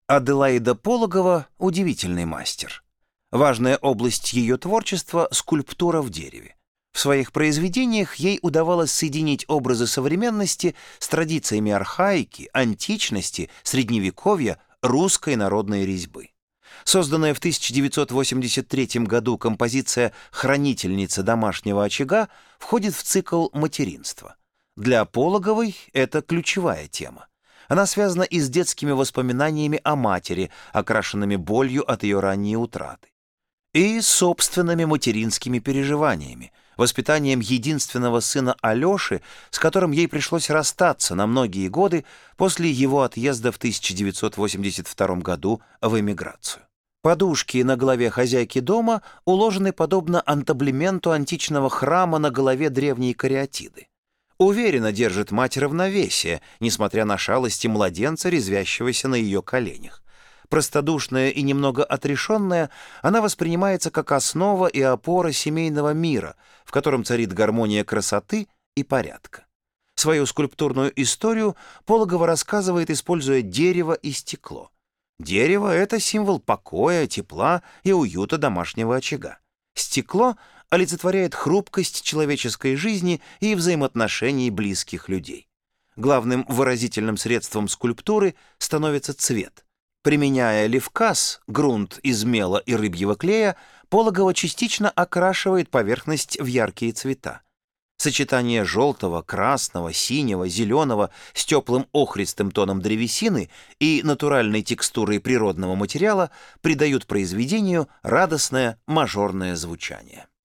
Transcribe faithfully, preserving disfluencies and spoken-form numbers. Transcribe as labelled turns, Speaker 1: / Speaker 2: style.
Speaker 1: Аделаида Пологова — удивительный мастер. Важная область ее творчества — скульптура в дереве. В своих произведениях ей удавалось соединить образы современности с традициями архаики, античности, средневековья, русской народной резьбы. Созданная в тысяча девятьсот восемьдесят третьем году композиция «Хранительница домашнего очага» входит в цикл материнства. Для Пологовой это ключевая тема. Она связана и с детскими воспоминаниями о матери, окрашенными болью от ее ранней утраты, и с собственными материнскими переживаниями, воспитанием единственного сына Алеши, с которым ей пришлось расстаться на многие годы после его отъезда в тысяча девятьсот восемьдесят втором году в эмиграцию. Подушки на голове хозяйки дома уложены подобно антаблементу античного храма на голове древней кариатиды. Уверенно держит мать равновесие, несмотря на шалости младенца, резвящегося на ее коленях. Простодушная и немного отрешенная, она воспринимается как основа и опора семейного мира, в котором царит гармония красоты и порядка. Свою скульптурную историю Пологова рассказывает, используя дерево и стекло. Дерево — это символ покоя, тепла и уюта домашнего очага. Стекло олицетворяет хрупкость человеческой жизни и взаимоотношений близких людей. Главным выразительным средством скульптуры становится цвет. Применяя левказ, грунт из мела и рыбьего клея, Пологова частично окрашивает поверхность в яркие цвета. Сочетание желтого, красного, синего, зеленого с теплым охристым тоном древесины и натуральной текстурой природного материала придают произведению радостное мажорное звучание.